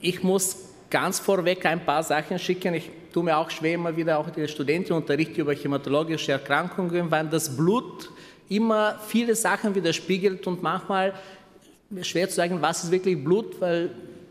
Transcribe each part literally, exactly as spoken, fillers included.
ich muss ganz vorweg ein paar Sachen schicken. Ich tue mir auch schwer, immer wieder auch die Studenten unterrichten über hämatologische Erkrankungen, weil das Blut immer viele Sachen widerspiegelt und manchmal schwer zu sagen, was ist wirklich Blut, weil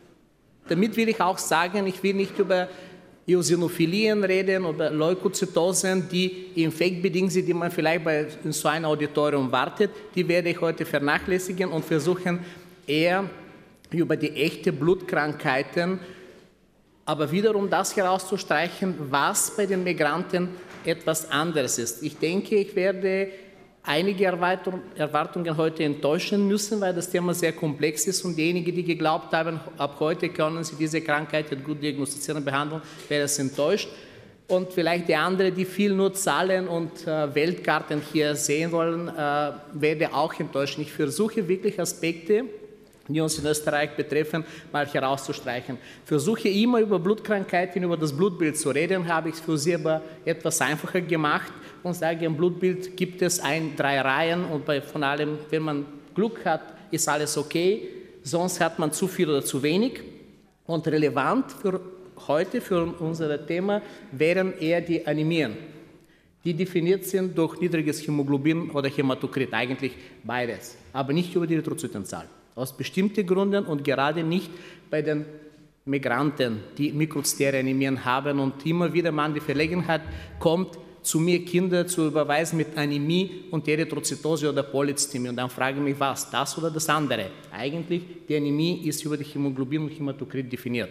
damit will ich auch sagen, ich will nicht über Eosinophilien reden oder Leukozytosen, die infektbedingt sind, die man vielleicht bei in so einem Auditorium wartet. Die werde ich heute vernachlässigen und versuchen eher über die echten Blutkrankheiten, aber wiederum das herauszustreichen, was bei den Migranten etwas anderes ist. Ich denke, ich werde einige Erwartungen heute enttäuschen müssen, weil das Thema sehr komplex ist und diejenigen, die geglaubt haben, ab heute können sie diese Krankheit gut diagnostizieren und behandeln, wäre es enttäuscht. Und vielleicht die anderen, die viel nur Zahlen und äh, Weltkarten hier sehen wollen, äh, werde auch enttäuschen. Ich versuche wirklich Aspekte, die uns in Österreich betreffen, mal herauszustreichen. Versuche immer über Blutkrankheiten, über das Blutbild zu reden, habe ich es für Sie aber etwas einfacher gemacht und sage, im Blutbild gibt es ein, drei Reihen und bei, von allem, wenn man Glück hat, ist alles okay, sonst hat man zu viel oder zu wenig. Und relevant für heute, für unser Thema, wären eher die Anämien, die definiert sind durch niedriges Hämoglobin oder Hämatokrit, eigentlich beides, aber nicht über die Erythrozytenzahl. Aus bestimmten Gründen und gerade nicht bei den Migranten, die mikrozytäre Anämien haben und immer wieder man die Verlegenheit kommt, zu mir Kinder zu überweisen mit Anämie und Erythrozytose oder Polycythämie. Und dann frage ich mich, was, das oder das andere? Eigentlich, die Anämie ist über die Hämoglobin und Hämatokrit definiert.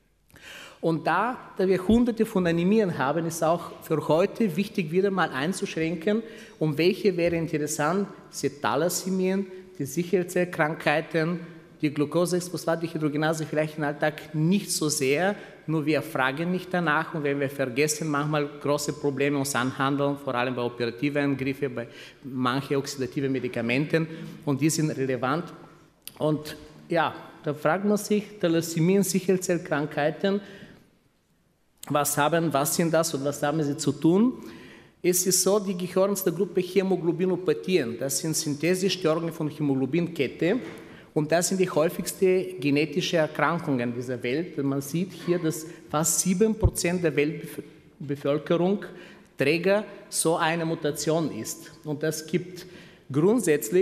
Und da, da wir hunderte von Anämien haben, ist auch für heute wichtig, wieder mal einzuschränken, um welche wäre interessant, die Thalassämien, die Sicherheitskrankheiten, die Glucose-sechs-Phosphat-Dehydrogenase vielleicht im Alltag nicht so sehr, nur wir fragen nicht danach und wenn wir vergessen, manchmal große Probleme uns anhandeln, vor allem bei operativen Eingriffen, bei manchen oxidativen Medikamenten und die sind relevant. Und ja, da fragt man sich, Thalassämien, Sicherheitskrankheiten, was haben, was sind das und was haben sie zu tun? Es ist so, die gehören zur Gruppe Hämoglobinopathien. Das sind Synthesestörungen von Hämoglobinkette und das sind die häufigsten genetischen Erkrankungen dieser Welt. Man sieht hier, dass fast sieben Prozent der Weltbevölkerung Träger so einer Mutation ist. Und das gibt grundsätzlich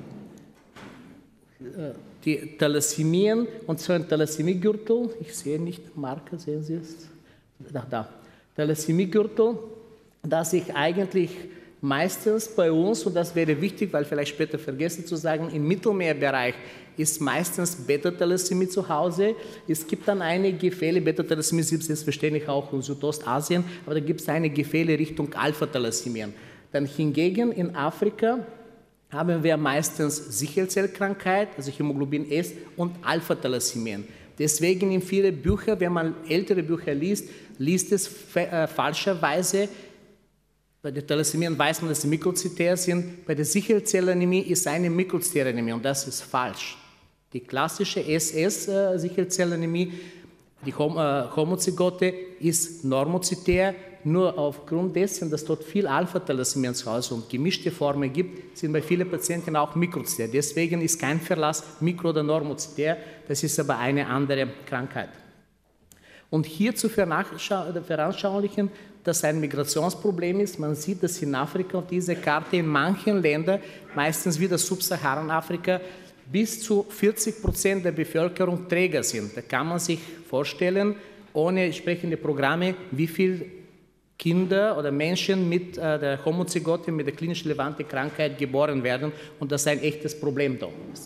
die Thalassämien und so ein Thalassemiegürtel. Ich sehe nicht Marker, sehen Sie es? Da, da. Thalassemiegürtel, dass ich eigentlich meistens bei uns, und das wäre wichtig, weil vielleicht später vergessen zu sagen, im Mittelmeerbereich ist meistens Beta-Thalassämie zu Hause. Es gibt dann einige Fälle, Beta-Thalassämie gibt es selbstverständlich auch in Südostasien, aber da gibt es einige Fälle Richtung Alpha-Thalassämien. Dann hingegen in Afrika haben wir meistens Sichelzellkrankheit, also Hämoglobin S und Alpha-Thalassämien. Deswegen in vielen Büchern, wenn man ältere Bücher liest, liest es äh, falscherweise. Bei den Thalassämien weiß man, dass sie mikrozytär sind. Bei der Sichelzellanämie ist eine mikrozytäre Anämie und das ist falsch. Die klassische S S-Sichelzellanämie, die Hom äh, Homozygote, ist normozytär. Nur aufgrund dessen, dass dort viel Alpha-Thalassämien zu Hause und gemischte Formen gibt, sind bei vielen Patienten auch mikrozytär. Deswegen ist kein Verlass mikro- oder normozytär. Das ist aber eine andere Krankheit. Und hier zu veranschaulichen, dass ein Migrationsproblem ist. Man sieht, dass in Afrika auf dieser Karte in manchen Ländern, meistens wieder Subsaharan-Afrika, bis zu vierzig Prozent der Bevölkerung Träger sind. Da kann man sich vorstellen, ohne entsprechende Programme, wie viele Kinder oder Menschen mit äh, der Homozygote, mit der klinisch relevanten Krankheit geboren werden und das ein echtes Problem da ist.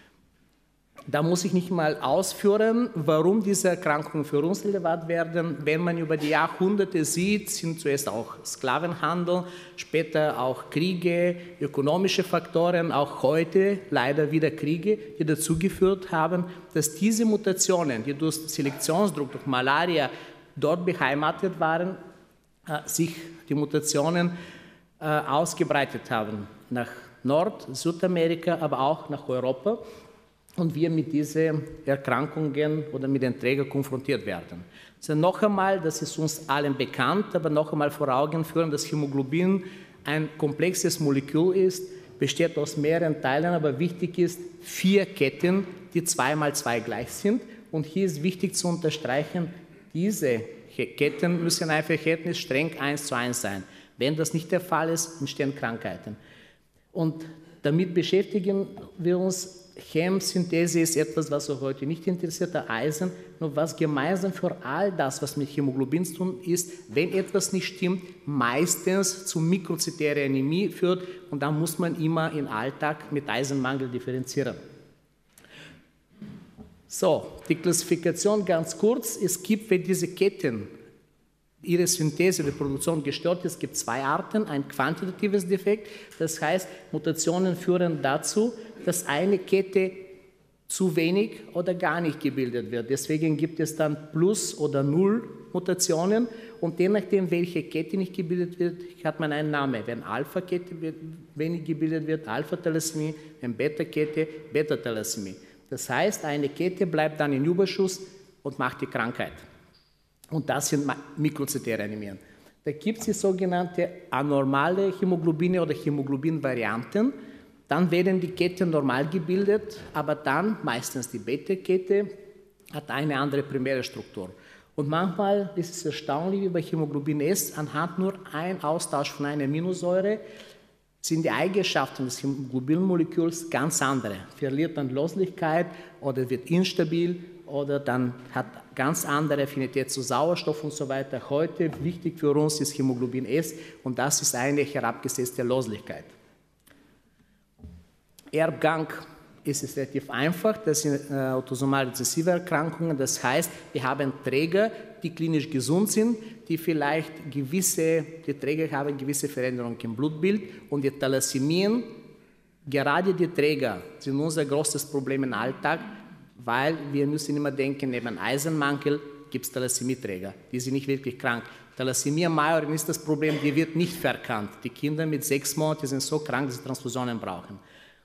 Da muss ich nicht mal ausführen, warum diese Erkrankungen für uns relevant werden. Wenn man über die Jahrhunderte sieht, sind zuerst auch Sklavenhandel, später auch Kriege, ökonomische Faktoren, auch heute leider wieder Kriege, die dazu geführt haben, dass diese Mutationen, die durch Selektionsdruck, durch Malaria dort beheimatet waren, äh, sich die Mutationen äh, ausgebreitet haben. Nach Nord-, Südamerika, aber auch nach Europa. Und wir mit diesen Erkrankungen oder mit den Trägern konfrontiert werden. Also noch einmal, das ist uns allen bekannt, aber noch einmal vor Augen führen, dass Hämoglobin ein komplexes Molekül ist, besteht aus mehreren Teilen, aber wichtig ist vier Ketten, die zwei mal zwei gleich sind. Und hier ist wichtig zu unterstreichen, diese Ketten müssen einfach Verhältnis streng eins zu eins sein. Wenn das nicht der Fall ist, entstehen Krankheiten. Und damit beschäftigen wir uns. Chemsynthese ist etwas, was uns heute nicht interessiert, der Eisen, nur was gemeinsam für all das, was mit Hämoglobin zu tun ist, wenn etwas nicht stimmt, meistens zu mikrozytärer Anämie führt und dann muss man immer im Alltag mit Eisenmangel differenzieren. So, die Klassifikation ganz kurz. Es gibt, wenn diese Ketten, ihre Synthese oder Produktion gestört ist, es gibt zwei Arten, ein quantitatives Defekt, das heißt, Mutationen führen dazu, dass eine Kette zu wenig oder gar nicht gebildet wird. Deswegen gibt es dann Plus- oder Null-Mutationen und je nachdem, welche Kette nicht gebildet wird, hat man einen Namen. Wenn Alpha-Kette wenig gebildet wird, Alpha-Thalassämie, wenn Beta-Kette, Beta-Thalassämie. Das heißt, eine Kette bleibt dann in Überschuss und macht die Krankheit. Und das sind mikrozytäre Anämien. Da gibt es die sogenannte anormale Hämoglobine oder Hämoglobin-Varianten. Dann werden die Ketten normal gebildet, aber dann, meistens die Beta-Kette, hat eine andere primäre Struktur. Und manchmal ist es erstaunlich, wie bei Hämoglobin S, anhand nur ein Austausch von einer Aminosäure, sind die Eigenschaften des Hämoglobinmoleküls ganz andere. Verliert an Loslichkeit oder wird instabil oder dann hat ganz andere Affinität zu Sauerstoff und so weiter. Heute wichtig für uns ist Hämoglobin S und das ist eine herabgesetzte Loslichkeit. Erbgang ist es relativ einfach, das sind äh, autosomal rezessive Erkrankungen, das heißt, wir haben Träger, die klinisch gesund sind, die vielleicht gewisse, die Träger haben gewisse Veränderungen im Blutbild und die Thalassämien, gerade die Träger sind unser großes Problem im Alltag, weil wir müssen immer denken, neben Eisenmangel gibt es Thalassämieträger, die sind nicht wirklich krank. Thalassämie majorum ist das Problem, die wird nicht verkannt. Die Kinder mit sechs Monaten sind so krank, dass sie Transfusionen brauchen.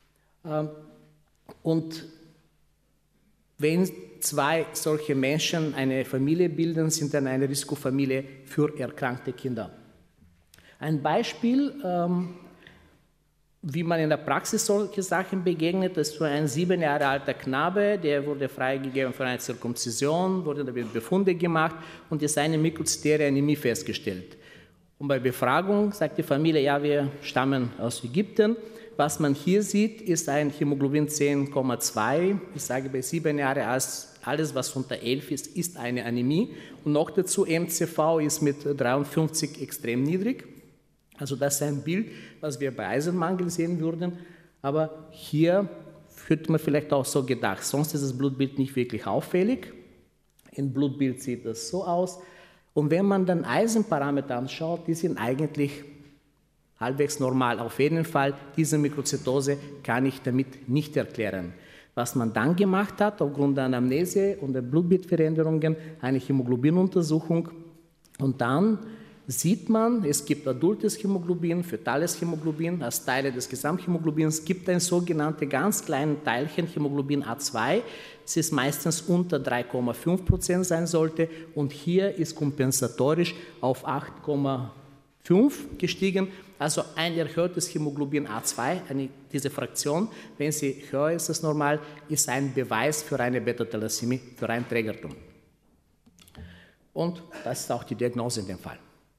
Und wenn zwei solche Menschen eine Familie bilden, sind dann eine Risikofamilie für erkrankte Kinder. Ein Beispiel, ähm, wie man in der Praxis solche Sachen begegnet, das ist so ein sieben Jahre alter Knabe, der wurde freigegeben für eine Zirkumzision, wurde damit Befunde gemacht und ist eine mikrozytäre Anämie festgestellt. Und bei Befragung sagt die Familie, ja, wir stammen aus Ägypten. Was man hier sieht, ist ein Hämoglobin zehn Komma zwei. Ich sage bei sieben Jahren, alles, was unter elf ist, ist eine Anämie. Und noch dazu, M C V ist mit dreiundfünfzig extrem niedrig. Also das ist ein Bild, was wir bei Eisenmangel sehen würden. Aber hier hätte man vielleicht auch so gedacht. Sonst ist das Blutbild nicht wirklich auffällig. Im Blutbild sieht das so aus. Und wenn man dann Eisenparameter anschaut, die sind eigentlich halbwegs normal. Auf jeden Fall, diese Mikrozytose kann ich damit nicht erklären. Was man dann gemacht hat, aufgrund der Anamnese und der Blutbildveränderungen, eine Hämoglobinuntersuchung. Und dann sieht man, es gibt adultes Hämoglobin, fötales Hämoglobin, als Teile des Gesamthämoglobins gibt ein sogenanntes ganz kleines Teilchen, Hämoglobin A zwei, das ist meistens unter drei Komma fünf Prozent sein sollte und hier ist kompensatorisch auf acht Komma fünf gestiegen, also ein erhöhtes Hämoglobin A zwei, eine, diese Fraktion, wenn sie höher ist als normal, ist ein Beweis für eine Beta-Thalassämie, für ein Trägertum. Und das ist auch die Diagnose in dem Fall.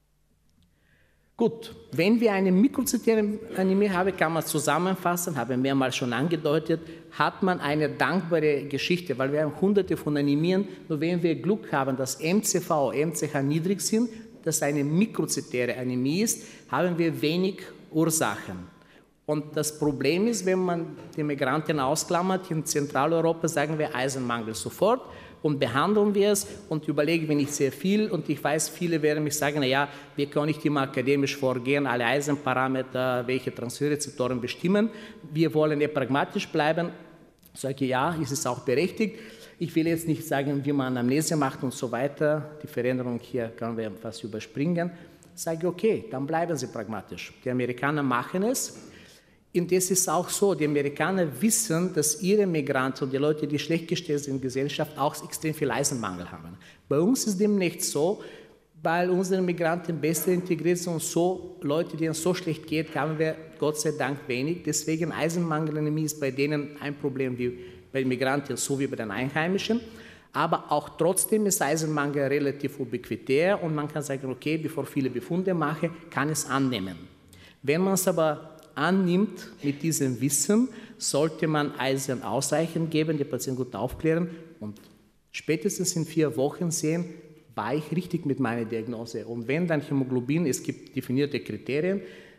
Gut, wenn wir eine mikrozytäre Anämie haben, kann man zusammenfassen, habe ich mehrmals schon angedeutet, hat man eine dankbare Geschichte, weil wir haben hunderte von Anämien, nur wenn wir Glück haben, dass M C V, M C H niedrig sind, dass eine mikrozytäre Anämie ist, haben wir wenig Ursachen. Und das Problem ist, wenn man die Migranten ausklammert, in Zentraleuropa sagen wir Eisenmangel sofort und behandeln wir es und überlegen wir nicht sehr viel. Und ich weiß, viele werden mich sagen, naja, wir können nicht immer akademisch vorgehen, alle Eisenparameter, welche Transferrezeptoren bestimmen. Wir wollen eher pragmatisch bleiben. Ich sage, ja, ist es auch berechtigt. Ich will jetzt nicht sagen, wie man Anamnese macht und so weiter. Die Veränderung hier können wir fast überspringen. Ich sage, okay, dann bleiben Sie pragmatisch. Die Amerikaner machen es. Und es ist auch so, die Amerikaner wissen, dass ihre Migranten und die Leute, die schlecht gestellt sind in der Gesellschaft, auch extrem viel Eisenmangel haben. Bei uns ist dem nicht so, weil unsere Migranten besser integriert sind und so Leute, denen es so schlecht geht, haben wir Gott sei Dank wenig. Deswegen Eisenmangelanämie ist bei denen ein Problem wie bei den Migranten, so wie bei den Einheimischen. Aber auch trotzdem ist Eisenmangel relativ ubiquitär und man kann sagen, okay, bevor viele Befunde mache, kann es annehmen. Wenn man es aber annimmt mit diesem Wissen, sollte man Eisen ausreichend geben, die Patienten gut aufklären und spätestens in vier Wochen sehen, war ich richtig mit meiner Diagnose. Und wenn dann Hämoglobin, es gibt definierte Kriterien,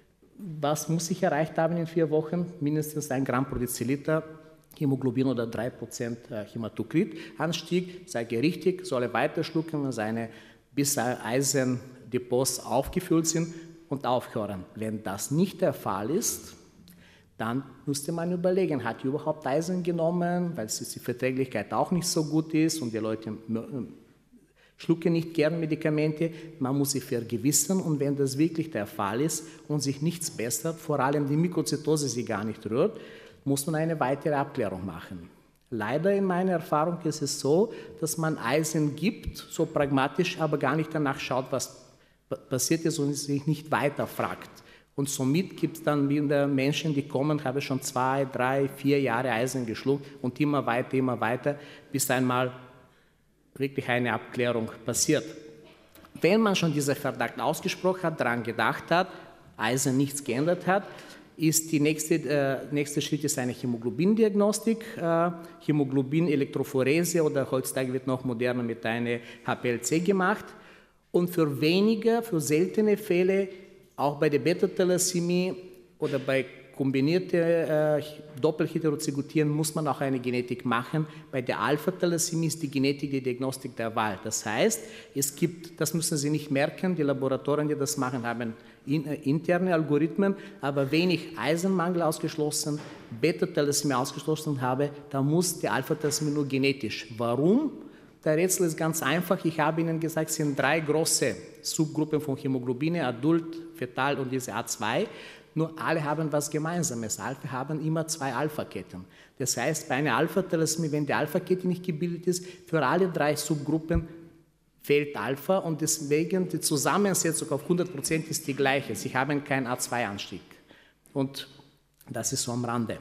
was muss ich erreicht haben in vier Wochen? Mindestens ein Gramm pro Deziliter Hämoglobin oder drei Prozent Hämatokrit-Anstieg. Sage ich richtig, soll er weiter schlucken, wenn seine bis Eisendepots aufgefüllt sind und aufhören. Wenn das nicht der Fall ist, dann müsste man überlegen, hat er überhaupt Eisen genommen, weil die Verträglichkeit auch nicht so gut ist und die Leute schlucken nicht gern Medikamente. Man muss sich vergewissern und wenn das wirklich der Fall ist und sich nichts bessert, vor allem die Mikrozytose sich gar nicht rührt, muss man eine weitere Abklärung machen. Leider in meiner Erfahrung ist es so, dass man Eisen gibt, so pragmatisch, aber gar nicht danach schaut, was passiert ist und sich nicht weiter fragt. Und somit gibt es dann wieder Menschen, die kommen, haben schon zwei, drei, vier Jahre Eisen geschluckt und immer weiter, immer weiter, bis einmal wirklich eine Abklärung passiert. Wenn man schon diesen Verdacht ausgesprochen hat, daran gedacht hat, Eisen nichts geändert hat, ist die nächste, äh, nächste Schritt ist eine Hämoglobindiagnostik, äh, Hämoglobin-Elektrophorese oder heutzutage wird noch moderner mit einer H P L C gemacht. Und für wenige, für seltene Fälle, auch bei der Beta-Thalassämie oder bei kombinierten äh, Doppelheterozygotien muss man auch eine Genetik machen. Bei der Alpha-Thalassämie ist die Genetik die Diagnostik der Wahl. Das heißt, es gibt, das müssen Sie nicht merken, die Laboratorien, die das machen, haben in, äh, interne Algorithmen, aber wenn ich Eisenmangel ausgeschlossen, Beta-Thalassämie ausgeschlossen habe, dann muss die Alpha-Thalassämie nur genetisch. Warum? Der Rätsel ist ganz einfach. Ich habe Ihnen gesagt, es sind drei große Subgruppen von Hämoglobine, Adult, Fetal und diese A zwei. Nur alle haben was Gemeinsames. Alpha haben immer zwei Alpha-Ketten. Das heißt, bei einer Alpha-Thalassämie, wenn die Alpha-Kette nicht gebildet ist, für alle drei Subgruppen fehlt Alpha und deswegen die Zusammensetzung auf hundert Prozent ist die gleiche. Sie haben keinen A zwei Anstieg. Und das ist so am Rande.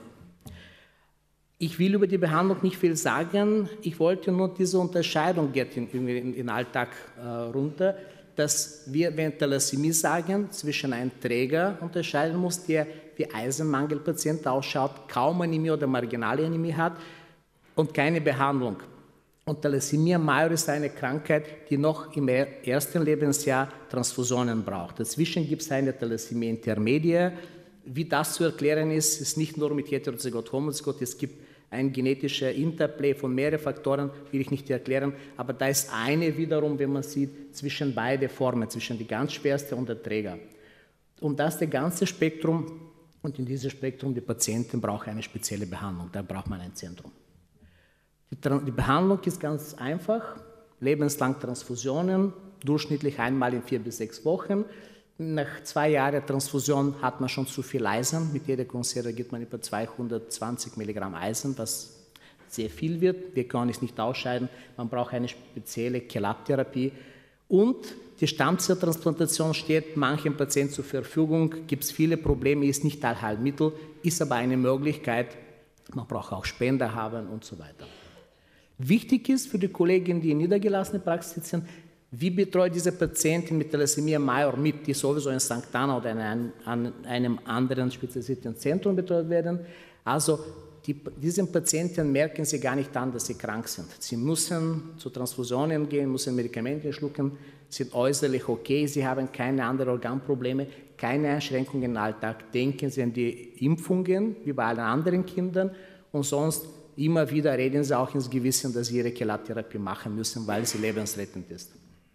Ich will über die Behandlung nicht viel sagen. Ich wollte nur diese Unterscheidung in den Alltag äh, runter, dass wir, wenn Thalassämie sagen, zwischen einem Träger unterscheiden muss, der wie Eisenmangelpatient ausschaut, kaum Anämie oder marginale Anämie hat und keine Behandlung. Und Thalassämie major ist eine Krankheit, die noch im ersten Lebensjahr Transfusionen braucht. Dazwischen gibt es eine Thalassämie intermedia. Wie das zu erklären ist, ist nicht nur mit Heterozygot, Homozygot, es gibt ein genetischer Interplay von mehreren Faktoren, will ich nicht erklären, aber da ist eine wiederum, wenn man sieht, zwischen beide Formen, zwischen die ganz schwerste und der Träger. Und das der ganze Spektrum und in diesem Spektrum die Patienten brauchen eine spezielle Behandlung, da braucht man ein Zentrum. Die, die Behandlung ist ganz einfach, lebenslang Transfusionen, durchschnittlich einmal in vier bis sechs Wochen. Nach zwei Jahren Transfusion hat man schon zu viel Eisen. Mit jeder Conserva gibt man etwa zweihundertzwanzig Milligramm Eisen, was sehr viel wird. Wir können es nicht ausscheiden. Man braucht eine spezielle Chelatherapie. Und die Stammzelltransplantation steht manchen Patienten zur Verfügung. Gibt es viele Probleme, ist nicht Allheilmittel, ist aber eine Möglichkeit. Man braucht auch Spender haben und so weiter. Wichtig ist für die Kollegen, die in niedergelassene Praxis sind, wie betreut diese Patienten mit Thalassämie major mit, die sowieso in Sankt Anna oder in einem, an einem anderen spezialisierten Zentrum betreut werden? Also die, diesen Patienten merken sie gar nicht an, dass sie krank sind. Sie müssen zu Transfusionen gehen, müssen Medikamente schlucken, sind äußerlich okay, sie haben keine anderen Organprobleme, keine Einschränkungen im Alltag. Denken Sie an die Impfungen, wie bei allen anderen Kindern, und sonst immer wieder reden sie auch ins Gewissen, dass sie ihre Chelattherapie machen müssen, weil sie lebensrettend ist.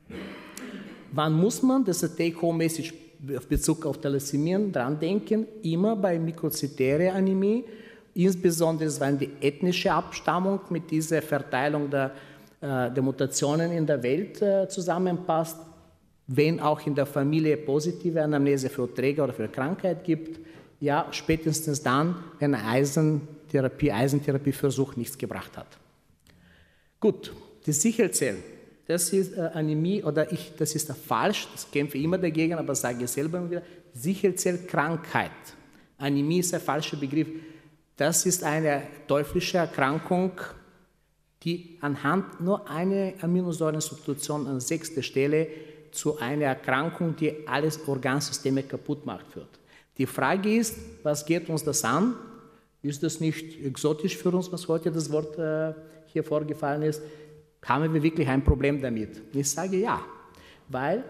Wann muss man, das ist Take-Home-Message auf Bezug auf Thalassämien, dran denken? Immer bei mikrozytärer Anämie, insbesondere wenn die ethnische Abstammung mit dieser Verteilung der, äh, der Mutationen in der Welt äh, zusammenpasst, wenn auch in der Familie positive Anamnese für Träger oder für Krankheit gibt, ja, spätestens dann, wenn ein Eisentherapie, Eisentherapieversuch nichts gebracht hat. Gut, die Sichelzellen. Das ist äh, Anämie, oder ich, das ist falsch, das kämpfe ich immer dagegen, aber sage ich selber wieder, Sichelzellkrankheit. Anämie ist ein falscher Begriff. Das ist eine teuflische Erkrankung, die anhand nur einer Aminosäurensubstitution an sechster Stelle zu einer Erkrankung, die alles Organsysteme kaputt macht, führt. Die Frage ist, was geht uns das an? Ist das nicht exotisch für uns, was heute das Wort äh, hier vorgefallen ist? Haben wir wirklich ein Problem damit? Ich sage ja, weil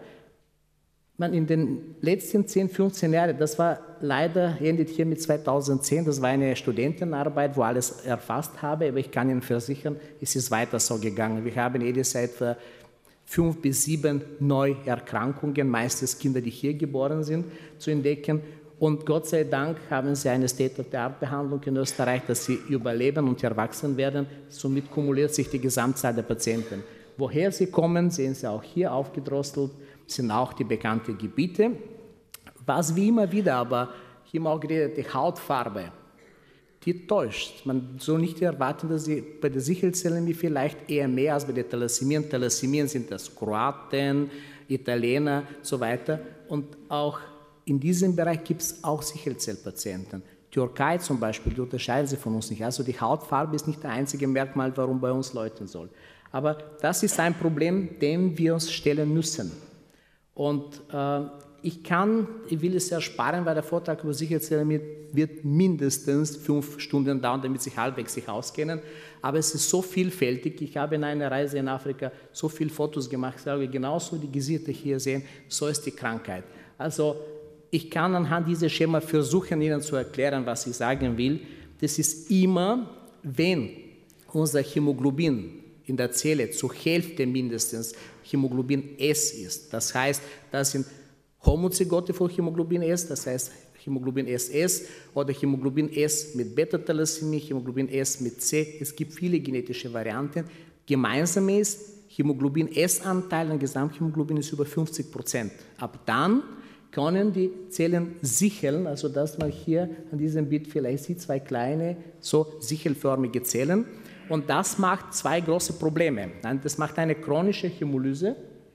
man in den letzten zehn, fünfzehn Jahren, das war leider, endet hier mit zweitausendzehn, das war eine Studentenarbeit, wo alles erfasst habe, aber ich kann Ihnen versichern, es ist weiter so gegangen. Wir haben jedes Jahr etwa fünf bis sieben Neuerkrankungen, meistens Kinder, die hier geboren sind, zu entdecken. Und Gott sei Dank haben sie eine State-of-the-Art-Behandlung in Österreich, dass sie überleben und erwachsen werden. Somit kumuliert sich die Gesamtzahl der Patienten. Woher sie kommen, sehen Sie auch hier aufgedrosselt, sind auch die bekannten Gebiete. Was wie immer wieder, aber hier auch geredet, die Hautfarbe, die täuscht. Man soll nicht erwarten, dass sie bei der Sichelzellämie vielleicht eher mehr als bei den Thalassämien. Thalassämien sind das Kroaten, Italiener und so weiter. Und auch in diesem Bereich gibt es auch Sichelzellpatienten. Türkei zum Beispiel, die unterscheiden sich von uns nicht. Also die Hautfarbe ist nicht das einzige Merkmal, warum bei uns läuten soll. Aber das ist ein Problem, dem wir uns stellen müssen. Und äh, ich kann, ich will es ersparen, weil der Vortrag über Sichelzellmie wird mindestens fünf Stunden dauern, damit Sie halbwegs sich auskennen. Aber es ist so vielfältig. Ich habe in einer Reise in Afrika so viele Fotos gemacht. Ich sage, genauso die Gesichter hier sehen, so ist die Krankheit. Also ich kann anhand dieser Schema versuchen, Ihnen zu erklären, was ich sagen will. Das ist immer, wenn unser Hämoglobin in der Zelle zur Hälfte mindestens Hämoglobin S ist. Das heißt, das sind Homozygote von Hämoglobin S, das heißt Hämoglobin S S oder Hämoglobin S mit Beta-Thalassämie, Hämoglobin S mit C. Es gibt viele genetische Varianten. Gemeinsam ist, Hämoglobin S-Anteil an Gesamthämoglobin ist über fünfzig Prozent. Ab dann können die Zellen sicheln, also dass man hier an diesem Bild vielleicht sieht, zwei kleine, so sichelförmige Zellen. Und das macht zwei große Probleme. Das macht eine chronische Hämolyse,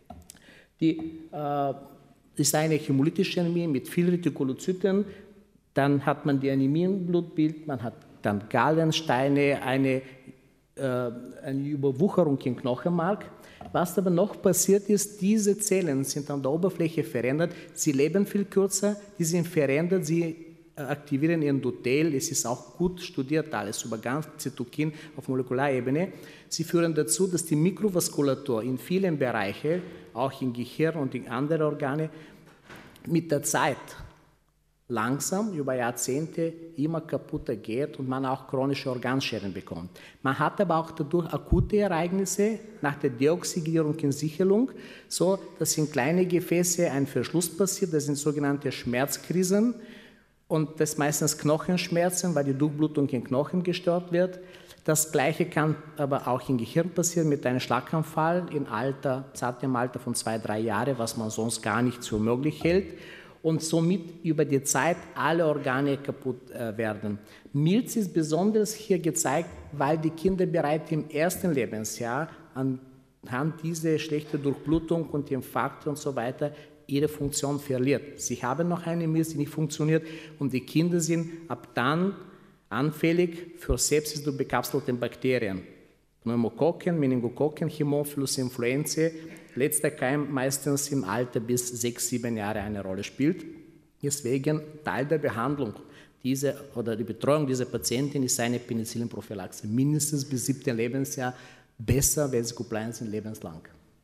die äh, ist eine hämolytische Anämie mit viel Retikulozyten. Dann hat man die Anämie im Blutbild, man hat dann Gallensteine, eine, äh, eine Überwucherung im Knochenmark. Was aber noch passiert ist, diese Zellen sind an der Oberfläche verändert, sie leben viel kürzer, die sind verändert, sie aktivieren Endothel, es ist auch gut studiert alles über ganz Zytokin auf Molekularebene. Sie führen dazu, dass die Mikrovaskulatur in vielen Bereichen, auch im Gehirn und in anderen Organe, mit der Zeit langsam über Jahrzehnte immer kaputter geht und man auch chronische Organschäden bekommt. Man hat aber auch dadurch akute Ereignisse nach der Deoxygierung und Sichelung, so dass in kleine Gefäße ein Verschluss passiert, das sind sogenannte Schmerzkrisen. Und das meistens Knochenschmerzen, weil die Durchblutung in Knochen gestört wird. Das Gleiche kann aber auch im Gehirn passieren mit einem Schlaganfall im Alter, zartem Alter von zwei, drei Jahren, was man sonst gar nicht für möglich hält. Und somit über die Zeit alle Organe kaputt äh, werden. Milz ist besonders hier gezeigt, weil die Kinder bereits im ersten Lebensjahr anhand dieser schlechten Durchblutung und Infarkte und so weiter ihre Funktion verliert. Sie haben noch eine Milz, die nicht funktioniert und die Kinder sind ab dann anfällig für Sepsis durch bekapselte Bakterien. Pneumokokken, Meningokokken, Hämophilus influenzae, letzter Keim meistens im Alter bis sechs, sieben Jahre eine Rolle spielt. Deswegen Teil der Behandlung diese, oder die Betreuung dieser Patientin ist eine Penicillinprophylaxe, mindestens bis siebten Lebensjahr, besser, wenn sie compliant sind, lebenslang.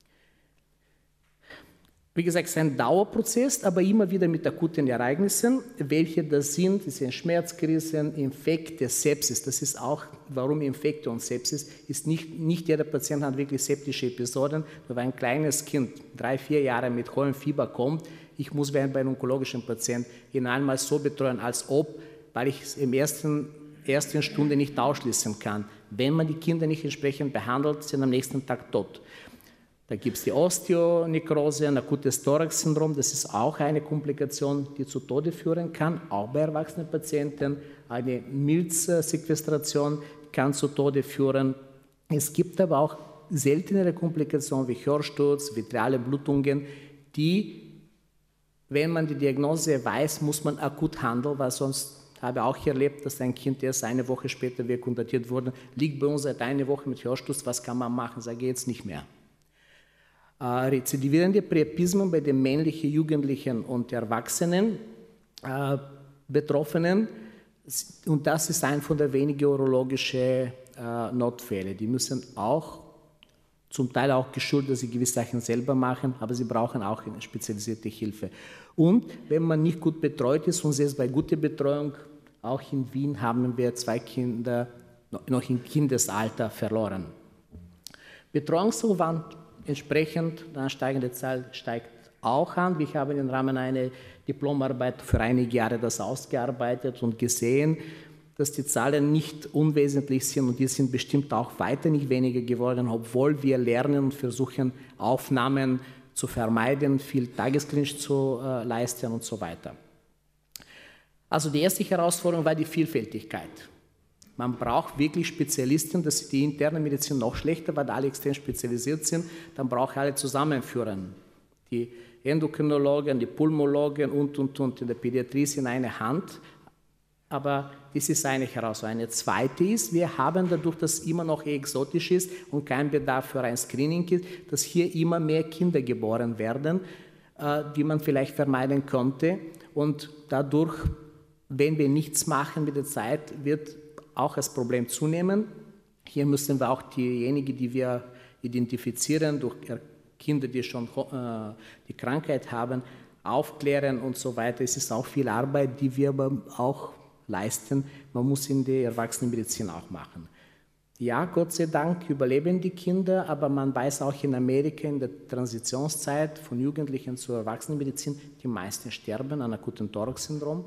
Wie gesagt, es ist ein Dauerprozess, aber immer wieder mit akuten Ereignissen. Welche das sind, das sind Schmerzkrisen, Infekte, Sepsis. Das ist auch, warum Infekte und Sepsis, ist nicht, nicht jeder Patient hat wirklich septische Episoden. Wenn ein kleines Kind, drei, vier Jahre mit hohem Fieber kommt, ich muss bei einem onkologischen Patienten ihn einmal so betreuen, als ob, weil ich es im ersten, ersten Stunde nicht ausschließen kann. Wenn man die Kinder nicht entsprechend behandelt, sind am nächsten Tag tot. Da gibt es die Osteonekrose, ein akutes Thorax-Syndrom, das ist auch eine Komplikation, die zu Tode führen kann, auch bei erwachsenen Patienten. Eine Milzsequestration kann zu Tode führen. Es gibt aber auch seltenere Komplikationen wie Hörsturz, vitreale Blutungen, die, wenn man die Diagnose weiß, muss man akut handeln, weil sonst habe auch erlebt, dass ein Kind erst eine Woche später rekontaktiert wurde, liegt bei uns seit einer Woche mit Hörsturz, was kann man machen? Sage jetzt nicht mehr. Äh, rezidivierende Priapismen bei den männlichen Jugendlichen und Erwachsenen äh, Betroffenen, und das ist ein von der wenigen urologischen äh, Notfälle. Die müssen auch zum Teil auch geschult, dass sie gewisse Sachen selber machen, aber sie brauchen auch eine spezialisierte Hilfe. Und wenn man nicht gut betreut ist, und selbst bei guter Betreuung, auch in Wien haben wir zwei Kinder noch im Kindesalter verloren. Betreuungsaufwand entsprechend, die ansteigende Zahl steigt auch an. Wir haben im Rahmen einer Diplomarbeit für einige Jahre das ausgearbeitet und gesehen, dass die Zahlen nicht unwesentlich sind und die sind bestimmt auch weiter nicht weniger geworden, obwohl wir lernen und versuchen, Aufnahmen zu vermeiden, viel Tagesklinisch zu äh, leisten und so weiter. Also die erste Herausforderung war die Vielfältigkeit. Man braucht wirklich Spezialisten, das ist die interne Medizin noch schlechter, weil alle extrem spezialisiert sind, dann braucht alle zusammenführen. Die Endokrinologen, die Pulmologen und, und, und in der Pädiatrie sind eine Hand. Aber das ist eine Herausforderung. Eine zweite ist, wir haben dadurch, dass es immer noch exotisch ist und kein Bedarf für ein Screening ist, dass hier immer mehr Kinder geboren werden, äh, die man vielleicht vermeiden könnte. Und dadurch, wenn wir nichts machen mit der Zeit, wird auch das Problem zunehmen. Hier müssen wir auch diejenigen, die wir identifizieren, durch Kinder, die schon äh, die Krankheit haben, aufklären und so weiter. Es ist auch viel Arbeit, die wir aber auch leisten. Man muss in der Erwachsenenmedizin auch machen. Ja, Gott sei Dank überleben die Kinder, aber man weiß auch in Amerika in der Transitionszeit von Jugendlichen zur Erwachsenenmedizin, die meisten sterben an akutem Thorax-Syndrom.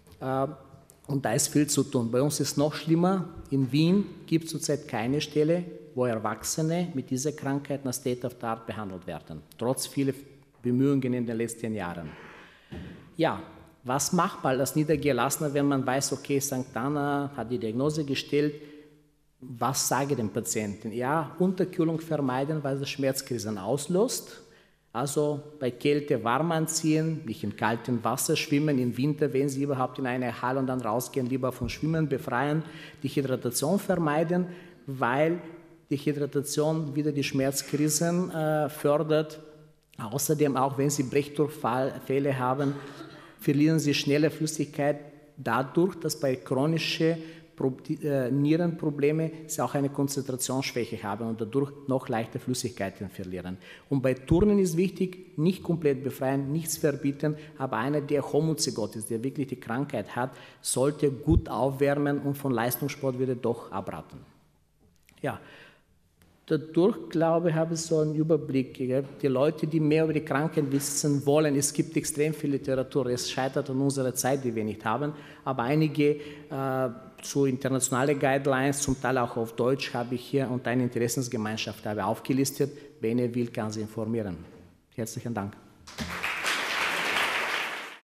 Und da ist viel zu tun. Bei uns ist es noch schlimmer. In Wien gibt es zurzeit keine Stelle, wo Erwachsene mit dieser Krankheit nach State of the Art behandelt werden, trotz vieler Bemühungen in den letzten Jahren. Ja, was macht man als Niedergelassener, wenn man weiß, okay, Sankt Anna hat die Diagnose gestellt, was sage ich dem Patienten? Ja, Unterkühlung vermeiden, weil das Schmerzkrisen auslöst. Also bei Kälte warm anziehen, nicht in kaltem Wasser schwimmen, im Winter, wenn Sie überhaupt in eine Halle und dann rausgehen, lieber von Schwimmen befreien, die Hydratation vermeiden, weil die Hydratation wieder die Schmerzkrisen äh, fördert. Außerdem, auch wenn Sie Brechdurchfälle haben, verlieren Sie schneller Flüssigkeit dadurch, dass bei chronischen äh, Nierenproblemen Sie auch eine Konzentrationsschwäche haben und dadurch noch leichter Flüssigkeiten verlieren. Und bei Turnen ist wichtig, nicht komplett befreien, nichts verbieten, aber einer, der homozygot ist, der wirklich die Krankheit hat, sollte gut aufwärmen und von Leistungssport wieder doch abraten. Ja. Dadurch, glaube ich, habe ich so einen Überblick. Die Leute, die mehr über die Krankheit wissen wollen, es gibt extrem viel Literatur. Es scheitert an unserer Zeit, die wir nicht haben. Aber einige äh, zu internationalen Guidelines, zum Teil auch auf Deutsch, habe ich hier und eine Interessensgemeinschaft habe aufgelistet. Wenn ihr will, kann sie informieren. Herzlichen Dank.